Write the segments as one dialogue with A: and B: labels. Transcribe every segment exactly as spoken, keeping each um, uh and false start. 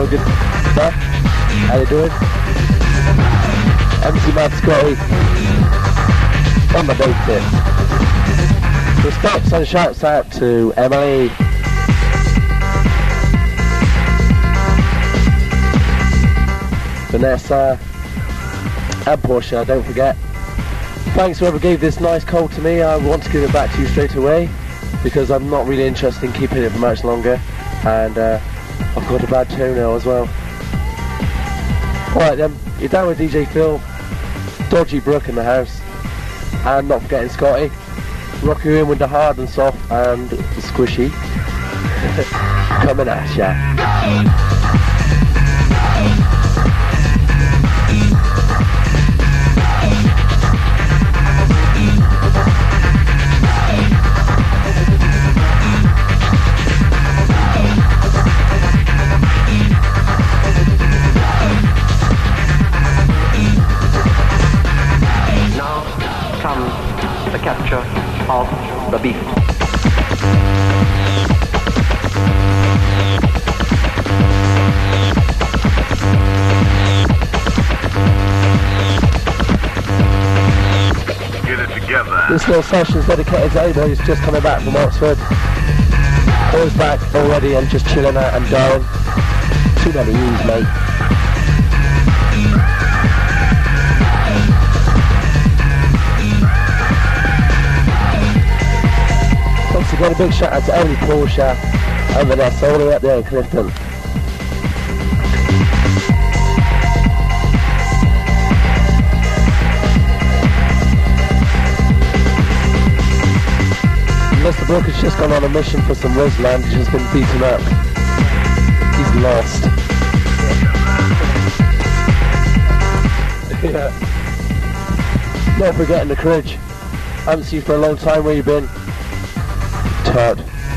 A: Hello, good stuff. How you doing? M C Mad Scotty. On the boat tip. Respects and shouts out to Emily. Vanessa. And Portia, don't forget. Thanks whoever gave this nice cold to me. I want to give it back to you straight away because I'm not really interested in keeping it for much longer, and uh, I've got a bad toenail as well. Alright then, you're down with D J Phil, Dodgy Brooke in the house, and not forgetting Scotty. Rock you in with the hard and soft and squishy. Coming at ya.
B: The capture of the beast.
C: Get it together.
A: This little session is dedicated to anybody who's just coming back from Oxford, or is back already and just chilling out and going. Too many E's, mate. Once again, a big shout out to Emily, Portia and Vanessa all the way up there in Clifton. Mister Brooke has just gone on a mission for some Risland. He's just been beaten up. He's lost. Yeah. Not forgetting the Cridge. I haven't seen you for a long time. Where you been? Tut.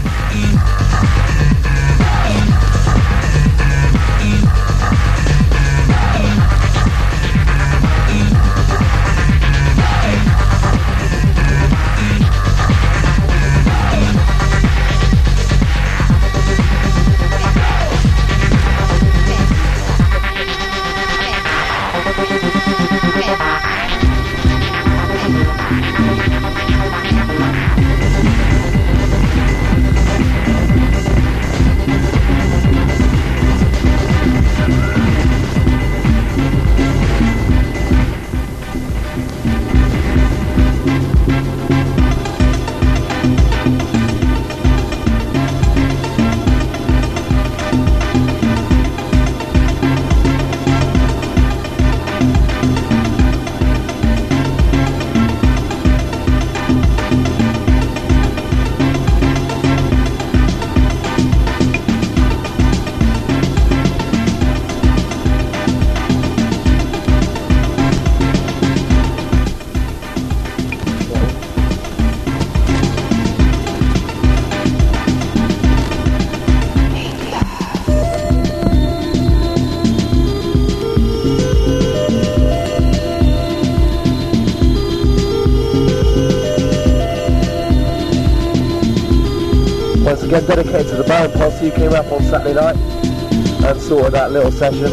A: Once again, dedicated to the Baron Posse who came up on Saturday night and sorted that little session.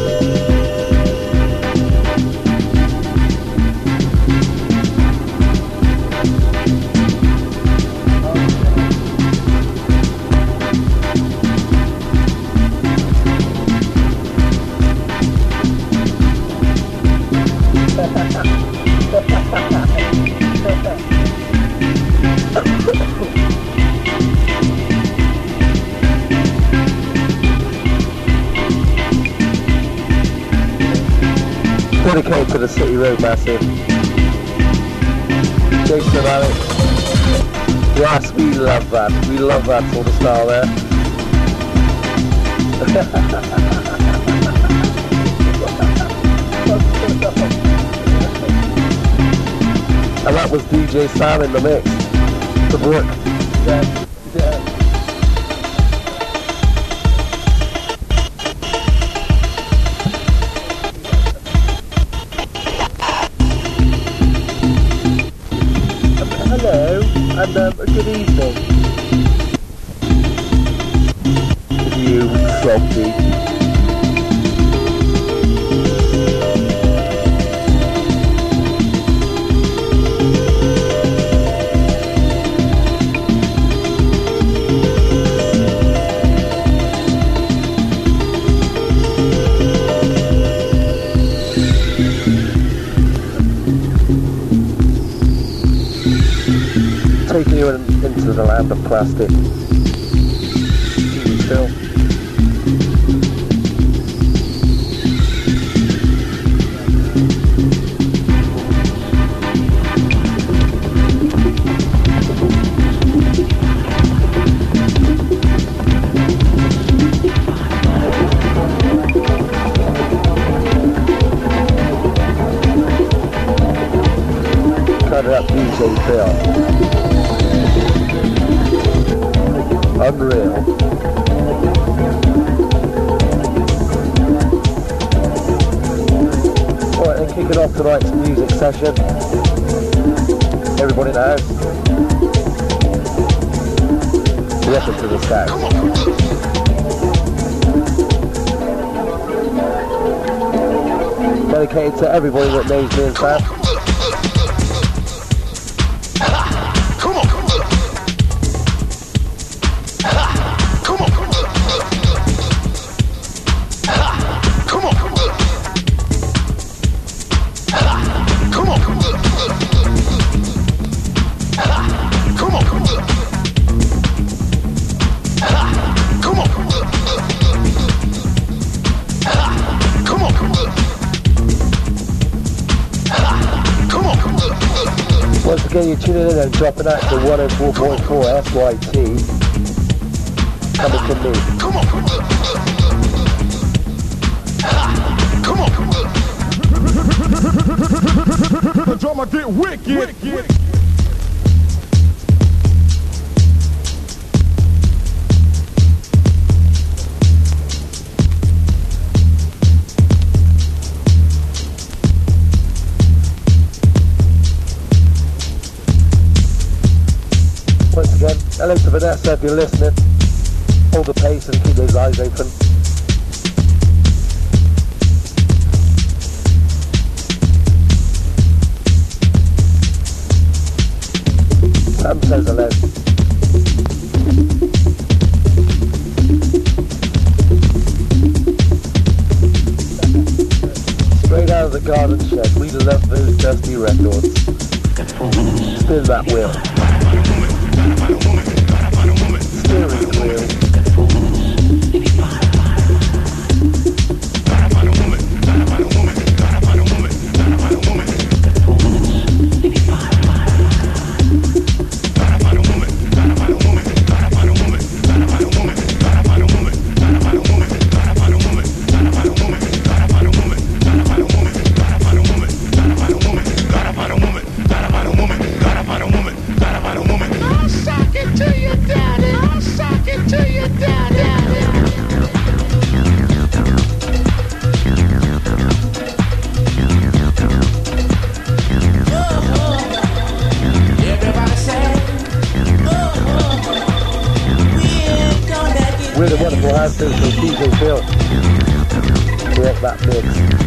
A: Dedicated to the City Road Massive. Jason and Alex. Yes, we love that. We love that sort of style there. And that was D J Sam in the mix. The Brook. Yeah. Yeah. Hello, and um, good evening. You softy. to the land of plastic. Keep still. Up D J Phil. Unreal. Alright, then kicking off tonight's music session. Everybody in the house. The effort to the sound. Dedicated to everybody that knows me and Sam. Once again, you're tuning in and dropping out to one oh four point four S Y T. Coming from me.
C: Come on. Come on. The drama get wicked. wicked.
A: Once again, hello to Vanessa if you're listening. Hold the pace and keep those eyes open. Sam says hello. Straight out of the garden shed, we love those dusty records. Spin that wheel. Steering wheel. We're the wonderful answers from D J Phil. Correct that mix.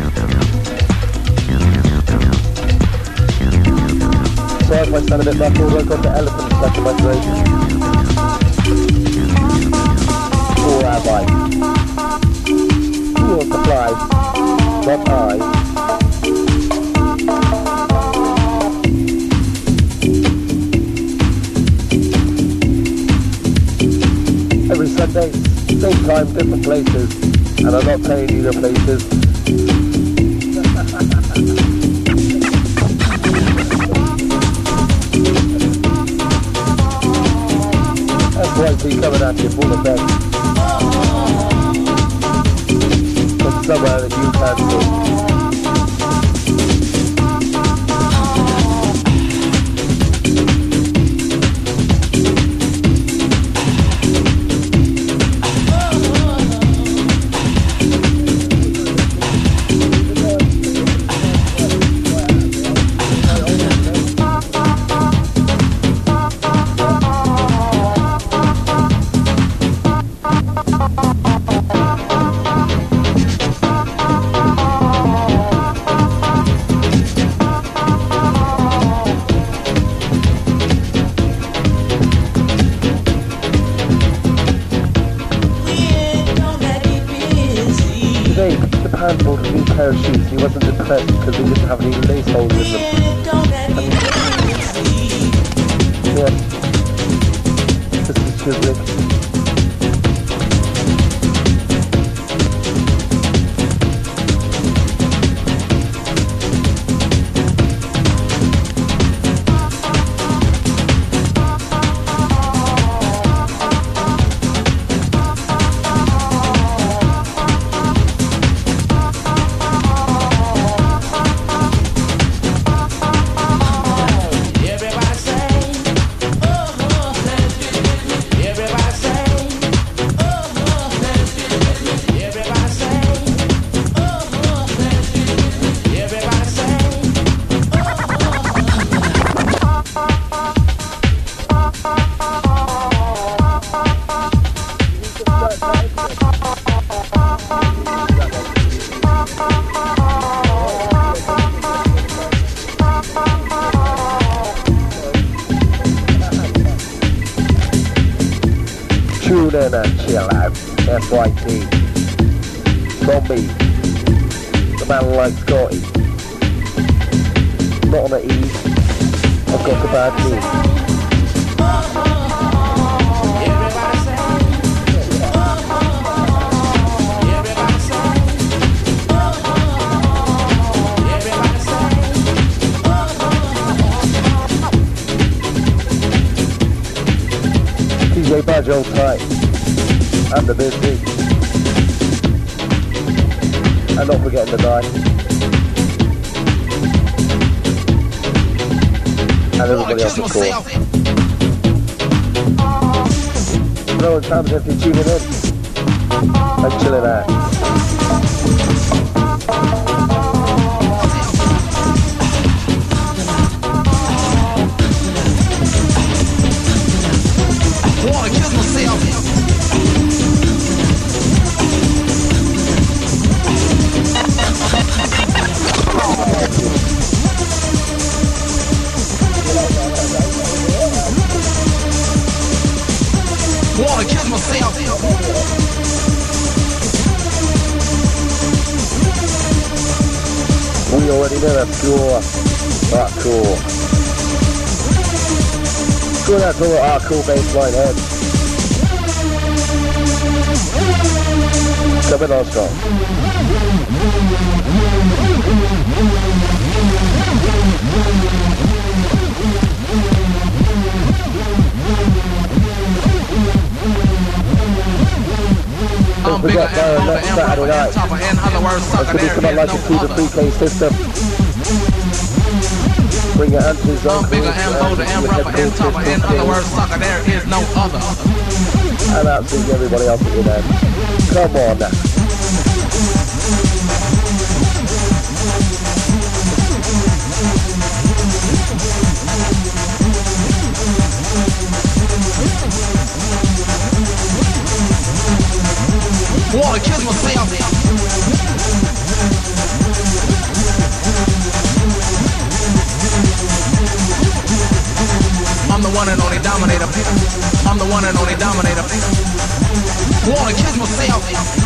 A: Sorry if I sound a bit muffled, I've got the elephant stuck in my throat. Or have I? You want to fly, not I. Every Sunday, same time, different places, and I'm not telling you the places. That's why she's coming at you full effect. From somewhere that you can't see. Bought a new pair of shoes. He wasn't impressed because they didn't have any lace holes in them. And, yeah. Chiswick. Tune in and chill out. F Y T. From me. The man like Scotty. Not on the E. I've got the bad knee. D J Badge hold tight, and the busy, and not forgetting the night, and everybody else of course. Hello, it's Sam if you're tuning in, and chilling out.
D: Wanna kill myself. Wanna kill myself.
A: We already know that's pure hardcore. Good, that's all our cool baseline head. Coming on strong. Don't forget Darren next Saturday night. That's going to be coming like a two to three K system. Bring your answers on.
D: I'm bigger and bolder and rougher and tougher. In other words, sucker, there is no other.
A: And absolutely everybody else at your end. Come on now.
D: Wanna kiss myself. I'm the one and only dominator. I'm the one and only dominator. Wanna kiss myself.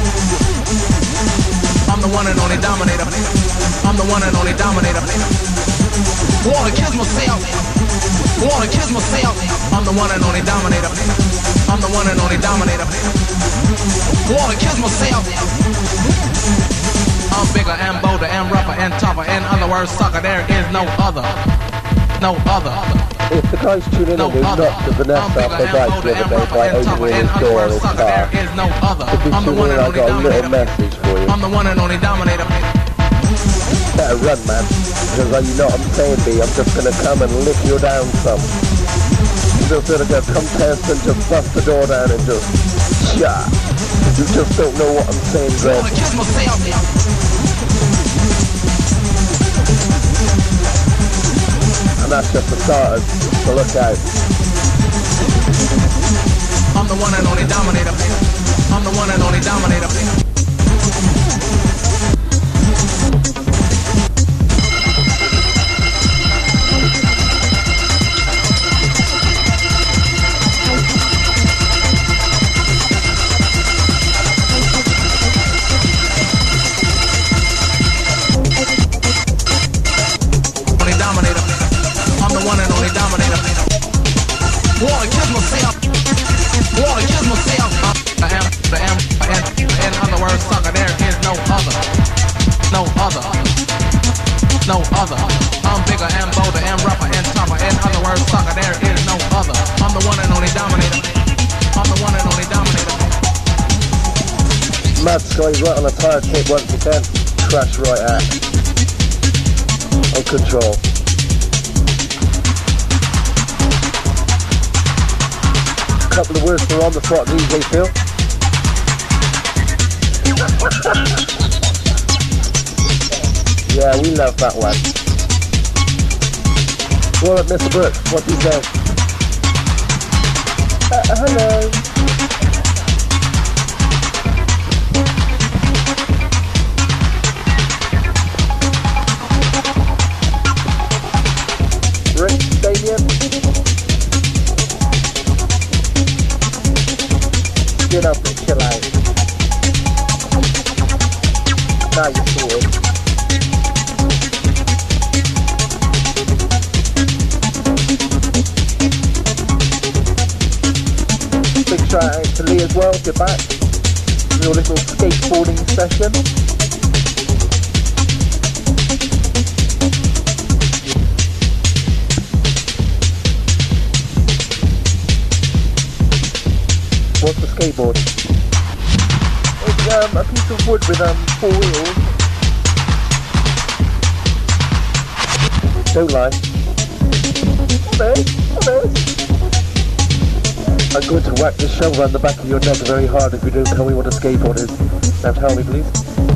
D: I'm the one and only dominator. I'm the one and only dominator. Wanna kiss myself. Wanna kiss myself. I'm the one and only dominator. I'm the one and only dominator. Wanna kiss myself. I'm bigger and bolder and rougher and tougher. In other words, sucker, there is no other. No other.
A: If the guys tuning in, they knocked the Vanessa off their bike the other day by opening his door in his car. If you tune in, I got a little message for you.
D: I'm the one and only dominator.
A: Better run, man. Because like, you know what I'm saying, B, I'm just gonna come and lick you down some. You just gonna go come past and just bust the door down and just shot. You just don't know what I'm saying, Greg. And that's just the starters, so look out.
D: I'm the one and only dominator. I'm the one and only dominator. One and only dominator. Wanna kiss myself.
A: Mad Sky right on a tire kick once again. Crash right at. On control. Couple of words for on the spot D J Phil. Yeah, we love that one. What up, Mister Brooks? What do you say? Uh, hello. Rick Stadium. Get up and chill out. Now you're sorted. Big shout out to Lee as well, get back. Your little skateboarding session. What's the skateboard? It's um, a piece of wood with um, four wheels. Don't lie. Hello, hello. I'm going to whack this shovel around the back of your neck very hard if you don't tell me what a skateboard is. Now tell me, please.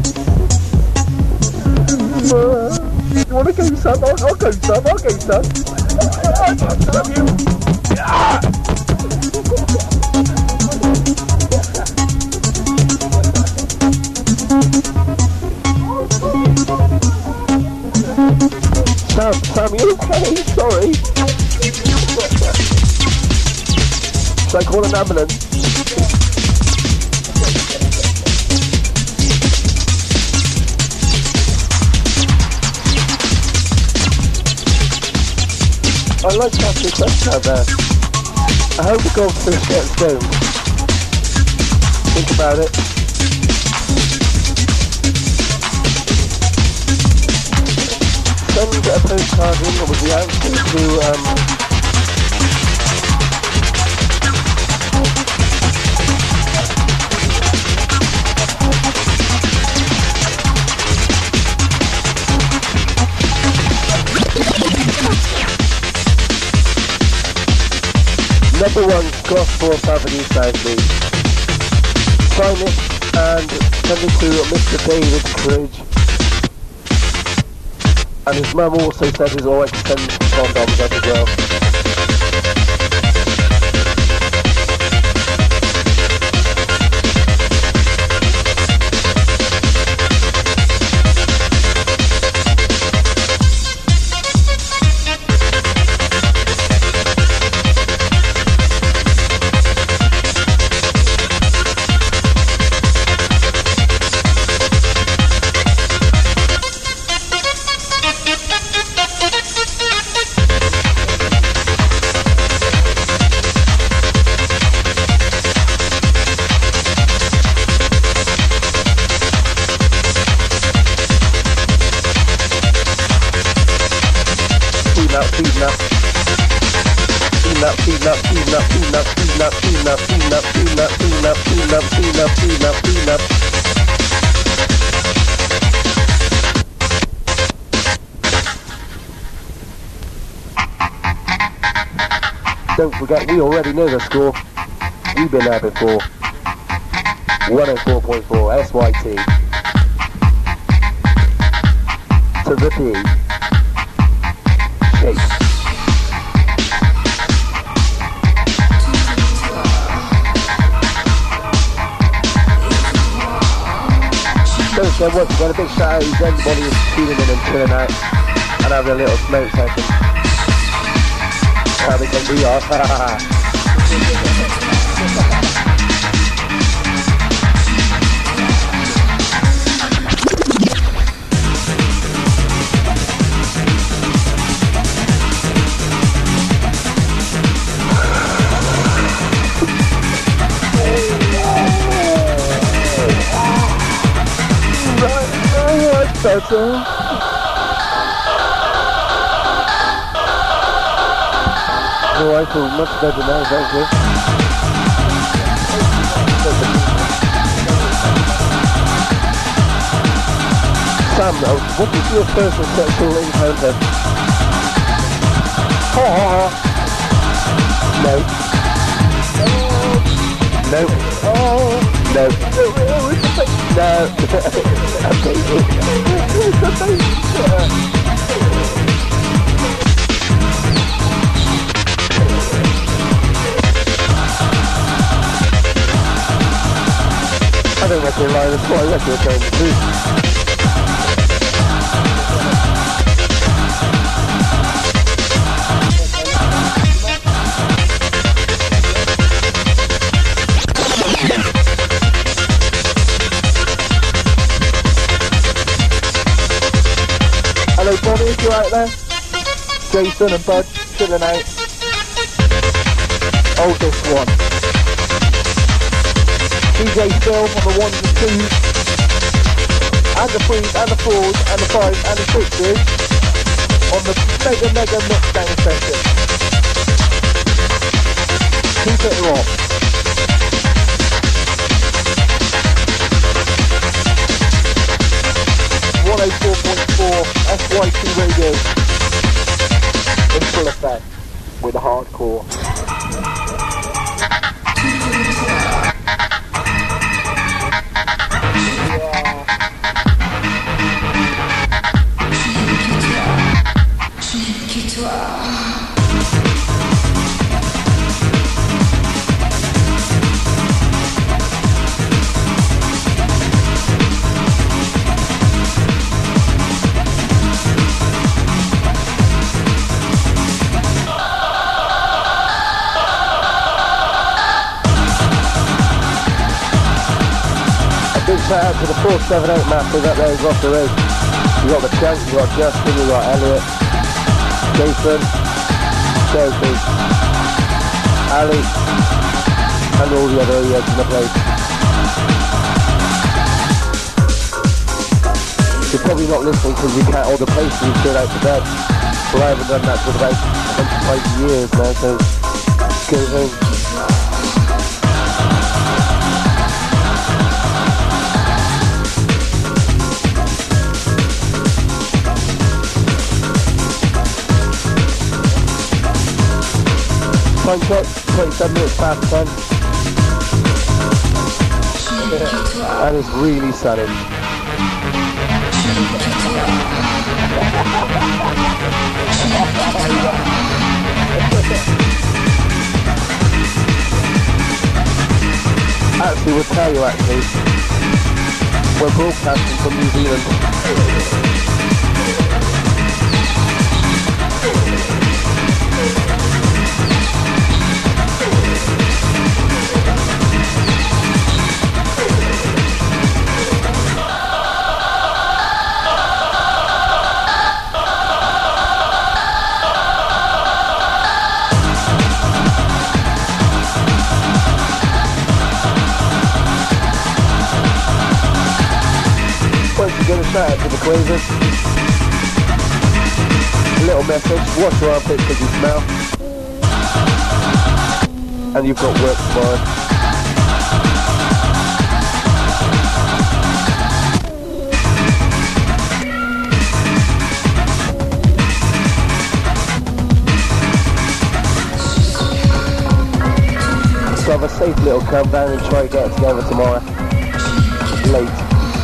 A: Uh, you want to go some? I'll, I'll go some, I'll go some. I'll go some, you. Ah! Sam, Sam, you okay? Sorry. Should I call an ambulance? I like to ask you a question out there. I hope the goldfish gets stoned. Think about it. Send a postcard in with the answer to um number one Gospel Avenue South League. Sign it and send it to Mister David Cridge. And his mum also said he's alright to send condoms up as well. Don't forget, we already know the score. We've been there before. one oh four point four S Y T. To the P. Shake. So, so once again, a big shout out to everybody who's tuning in and chilling out and having a little smoke session. How they can be off. Better. Oh, I feel much better now, thank you. Sam, uh, what was your first sexual encounter? Ha ha ha. No. No. Oh. No. No. I don't reckon you're lying, that's what I reckon you're telling the truth. Hello Bonnie, if you're out there. Jason and Bud, chilling out. Oldest one. D J Phil on the ones and twos. And the threes, and the fours, and the fives, and the sixes. On the mega mega mixdown session. Keep it rock. one oh four point four S Y T radio in full effect with hardcore. Shout out to the four seven eight masters up there in Gloucester Road. You got the Chunk, you got Justin, you got Elliot, Jason, Sophie, Ali, and all the other heads in the place. You're probably not listening because you can't all the places you stood out to bed. Well, I haven't done that for about twenty-five years now, so go home. Time check, twenty-seven minutes past ten. And it's really sunny. Actually, we'll tell you actually, we're broadcasting from New Zealand. Give a shout out to the Quavers. A little message, wash your armpits because you smell. And you've got work tomorrow. So have a safe little come down and try to get it together tomorrow. Late.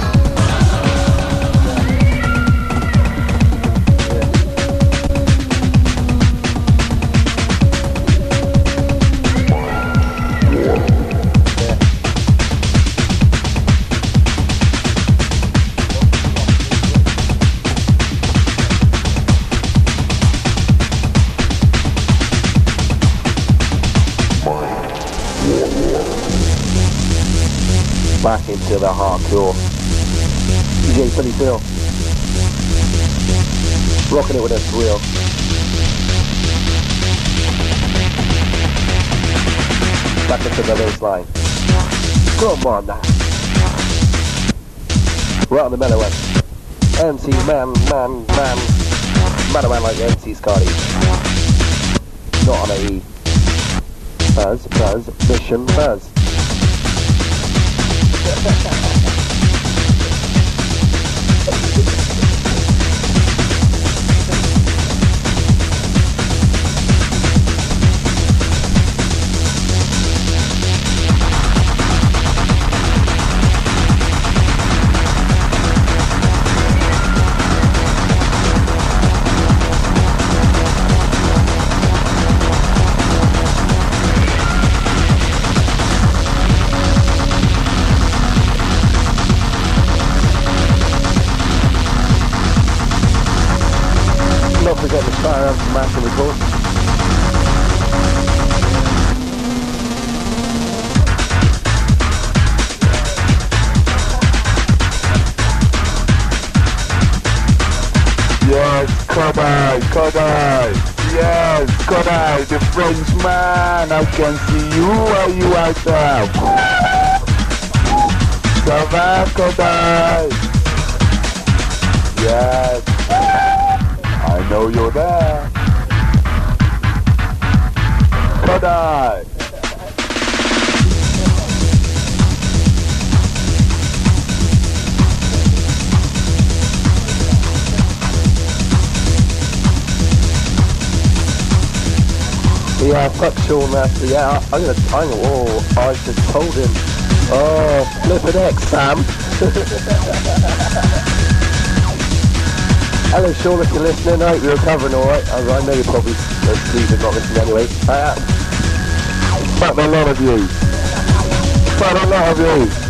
A: Back into the hardcore. D J Sunny Phil. Rocking it with us real. Back into the bass line. Come on now. Right on the mellow end. M C man, man, man. Man man like M C Scotty. Not on a E. Buzz, buzz, mission, buzz. Fire up some massive record.
E: Yes, Kodai, Kodai. Yes, Kodai, the Frenchman. I can see you where you are there. Ça va, Kodai? Yes, I know you're there. Kodai.
A: Yeah, fuck Sean Master. Yeah, I, I'm gonna, I'm gonna, oh, I just told him. Oh, flippin' X, Sam. Hello, Sean, if you're listening. I hope you're recovering alright. I, I know you're probably asleep and not listening anyway. Uh, fuck a lot of you. Fuck a lot of you.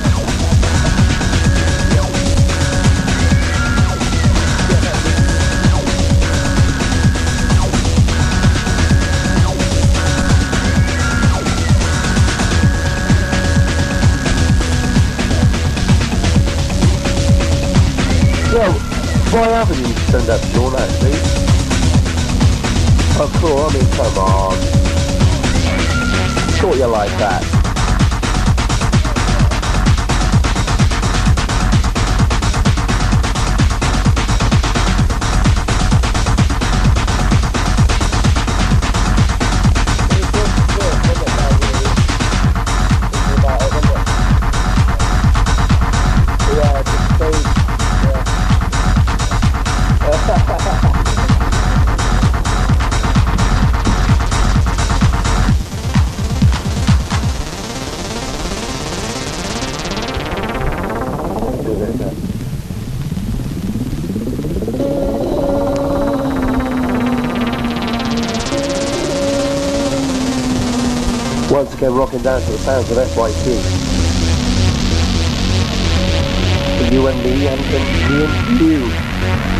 A: Well, why haven't you turned up Sean actually? Oh cool, I mean come on. Thought you like that. Yeah, just so once again rocking down to the sounds of F Y T. For you and me and for me and you.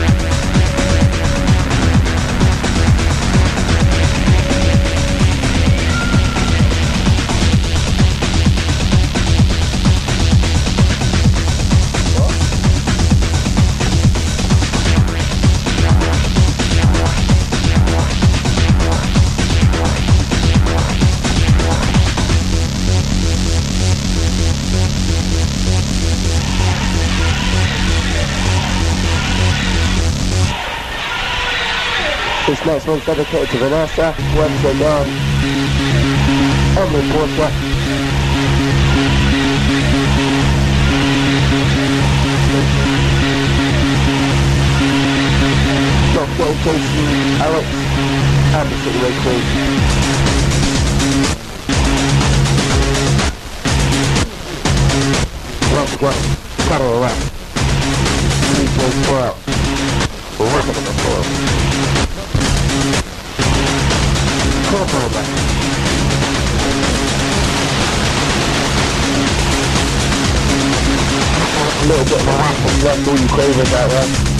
A: This next one's dedicated to Vanessa, Wednesday Yarn, Emily Porter. John Will Jason, Alex, and the City Ray Crew. Once again, battle around. Three days four out. We're working on the floor. Come on, man. A little bit of a rap from that all you crave about that.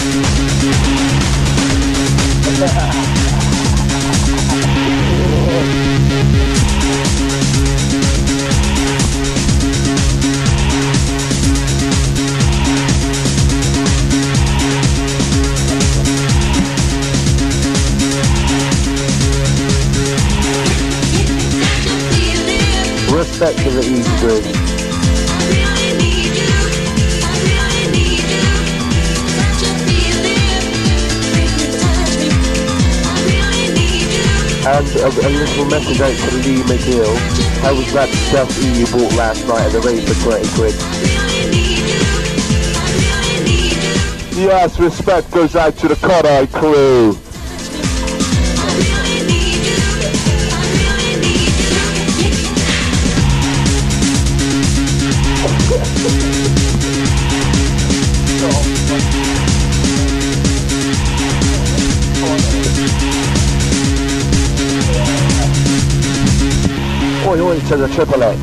A: Respect to the Easter egg. And a, a little message out to Lee McGill. How was that stuff you bought last night at the rave for twenty quid?
E: Yes, respect goes out to the Kodai crew.
A: Oi oi to the triple X.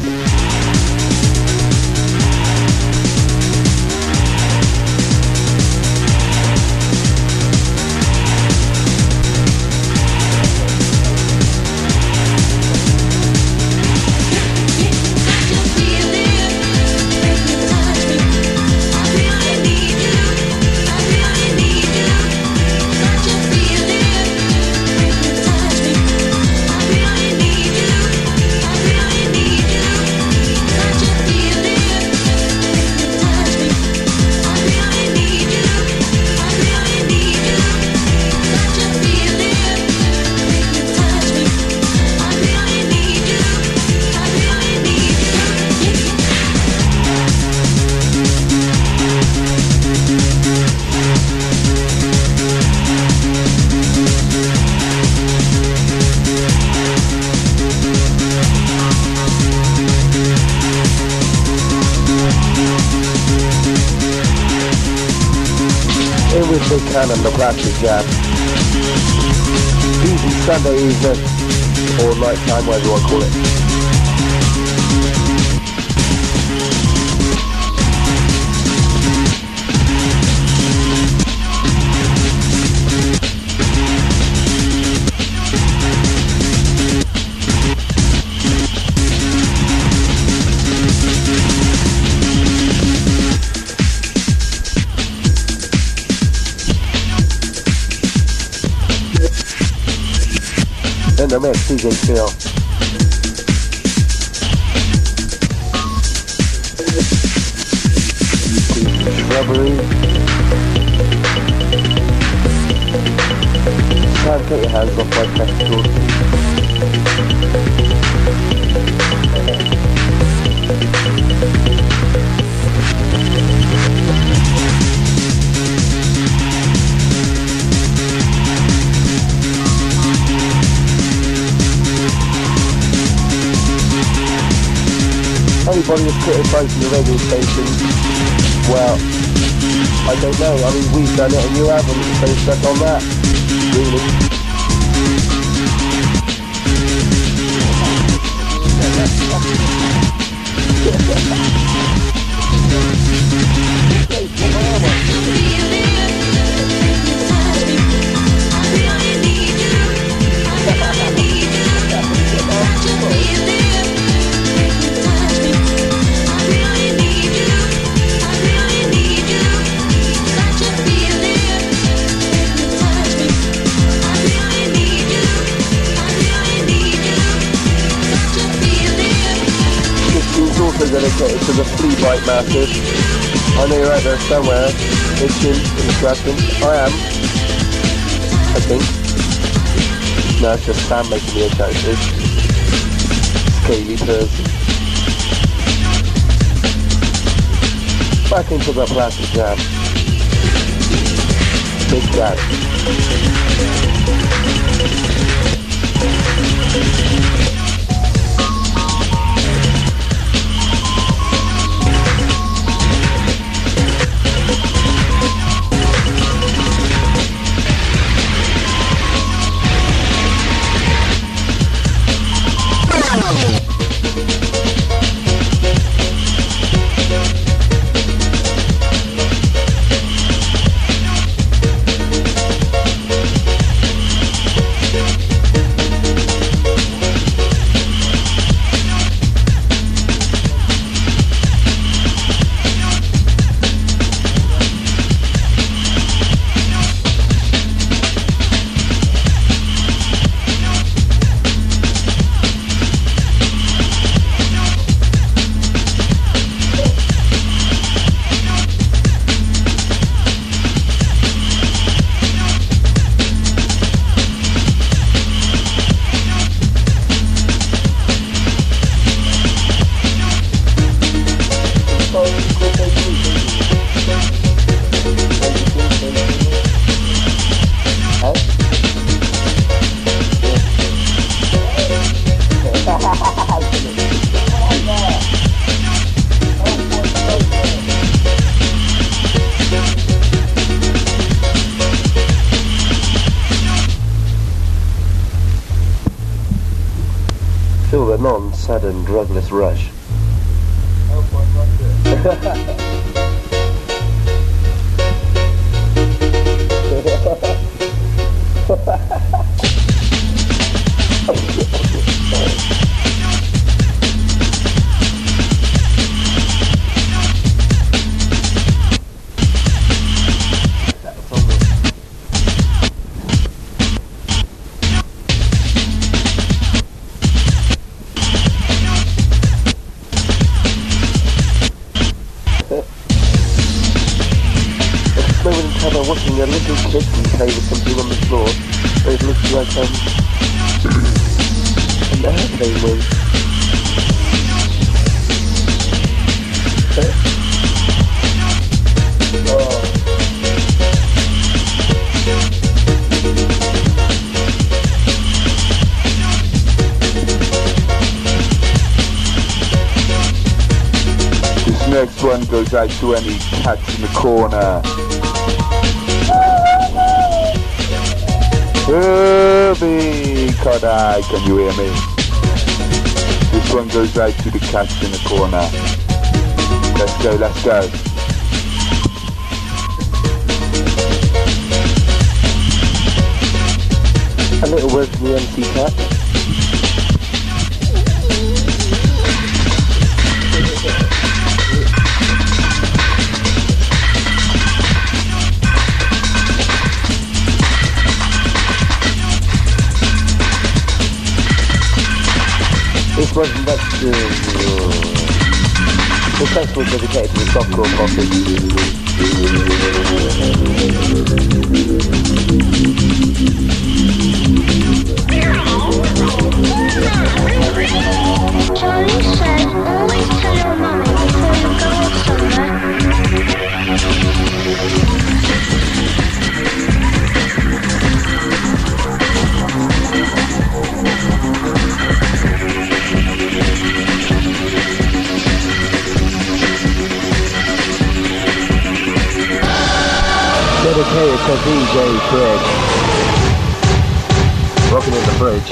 A: if they can on the Plastic Jam. Easy Sunday evening, or night time, whatever you want to call it. In the mix, D J Phil. Strawberry. Try and get your hands off my testicles. Anybody that's criticising the radio station, well, I don't know. I mean, we've done it and you haven't, so stuck on that, really. Dedicated to the flea bite masses. I know you're out there somewhere, itching and scratching. I am. I think. No, it's just Sam making me itch actually. Scaly person. Back into the Plastic Jam. Big Jam. Feel the non-sudden drugless rush. Watching a little kid play with something on the floor, but it looks like um, an airplane wing. Oh.
E: This next one goes out to any cats in the corner. Herbie Kodai, can you hear me? This one goes out to the cats in the corner. Let's go, let's go.
A: A little word from the M C Cat. This wasn't that uh, this festival is dedicated to the softcore coffee.
F: Charlie said, always tell your mummy before you go off somewhere.
A: Dedicated to D J Bridge. Rocking in the bridge.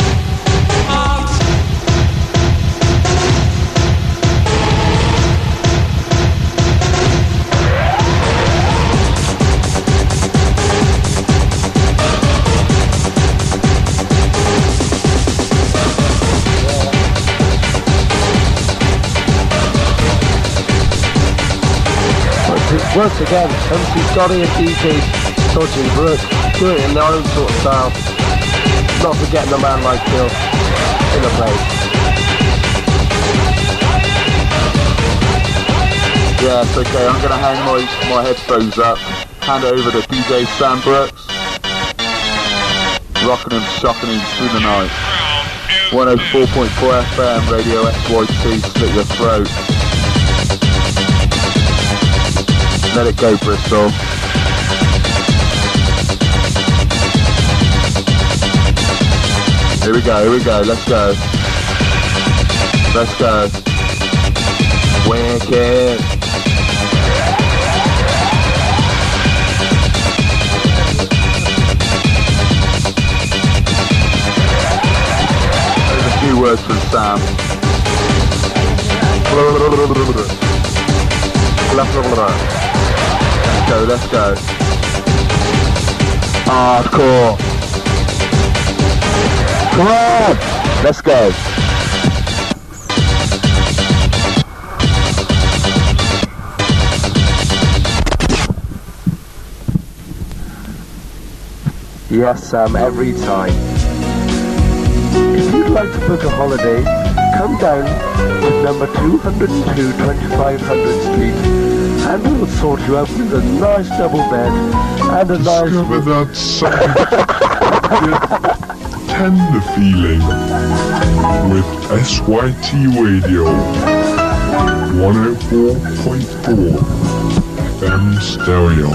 A: Once again, M C Scotty and D J Dodgy and Brooke doing it in their own sort of style. Not forgetting a man like Phil in the place.
E: Yeah, it's okay, I'm gonna hang my, my headphones up, hand it over to D J Sam Brooks. Rocking and shocking him through the night. one oh four point four F M, Radio S Y T, slit your throat. Let it go, Bristol. Here we go, here we go, let's go. Let's go. Wicked. There's a few words from Sam. Let's go, let's go. Hardcore. Come on! Let's go.
A: Yes, Sam, every time. If you'd like to book a holiday, come down to number two oh two, twenty-five hundred Street, and we'll sort you out with a nice double bed and a nice...
C: Discover that soft, tender feeling with S Y T Radio one oh four point four F M stereo.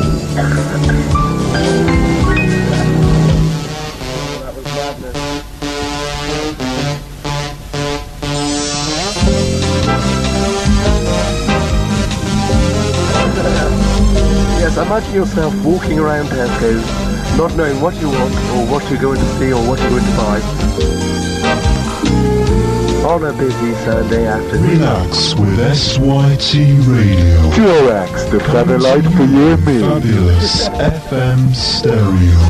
A: Yes, imagine yourself walking around Tesco's, not knowing what you want, or what you're going to see, or what you're going to buy. On a busy Sunday afternoon.
C: Relax with S Y T Radio.
E: T-Rex, the featherlight for you and me.
C: Fabulous F M stereo.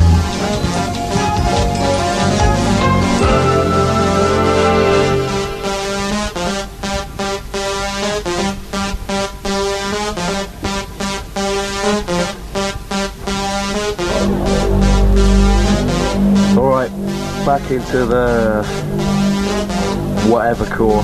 A: Back into the whatever core.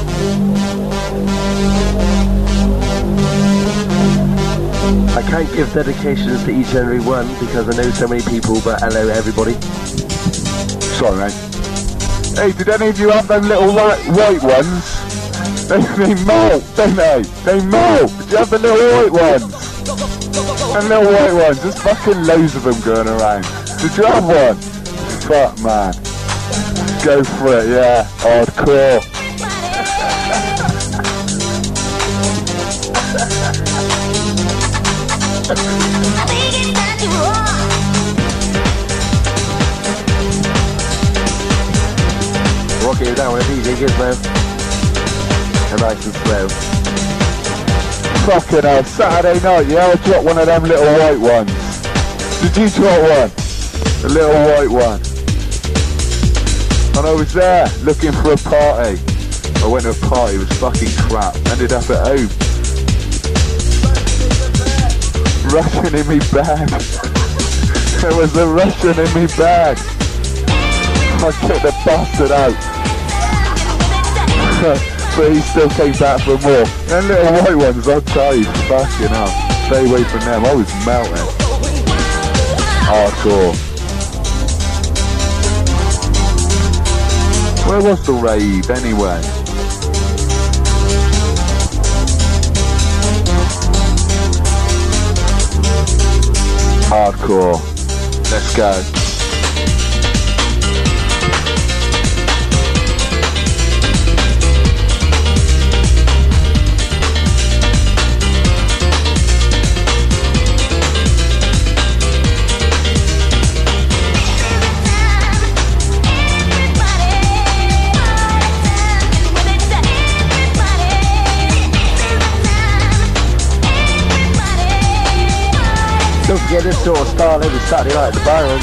A: I can't give dedications to each and every one because I know so many people, but hello everybody.
E: Sorry, mate. Hey, did any of you have them little light, white ones? They, they melt, don't they? They melt. Did you have the little white ones? Them little white ones. There's fucking loads of them going around. Did you have one? Fuck, man. Go for it, yeah. Hardcore.
A: Gizmo. And nice and slow.
E: Fucking hell, Saturday night, yeah, I dropped one of them little white ones. Did you drop one? A little white one. And I was there, looking for a party. I went to a party, it was fucking crap. Ended up at home. Russian in me bag. There was a Russian in me bag. I took the bastard out. But he still came back for more. Them little white ones, I'll tell you, fucking hell. Stay away from them, I was melting. Hardcore. Where was the rave anyway? Hardcore. Let's go.
A: Don't forget this sort of style every Saturday night at the Byron.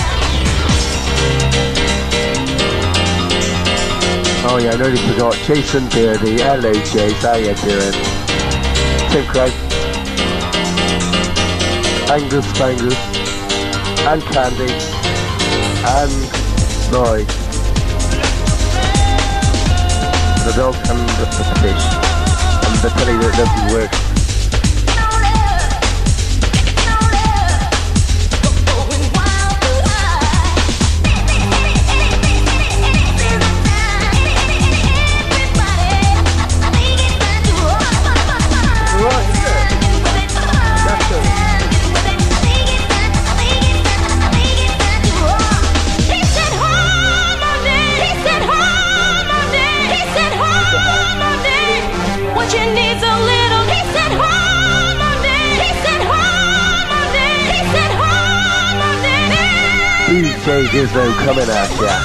A: Oh yeah, I nearly forgot. Jason Beardy. Hello Jace, how you doing? Tim Craig. Angus Spangus. And Candy. And Lloyd. The dog and the fish. And the telly that doesn't work. D J Gizmo coming at ya.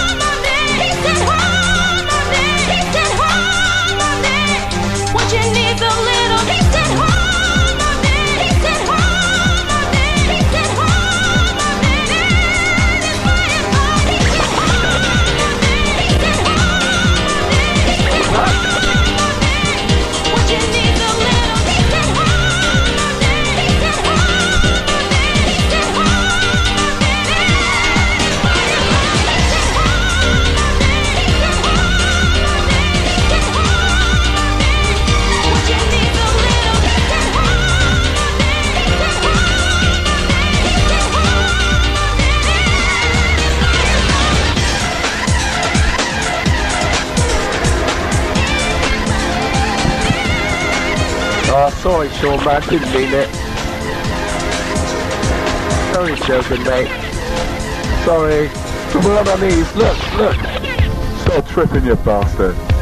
A: Oh, sorry, Sean, man, didn't mean it. Only joking, mate. Sorry. Come on my knees, look, look.
E: Stop tripping, you bastard.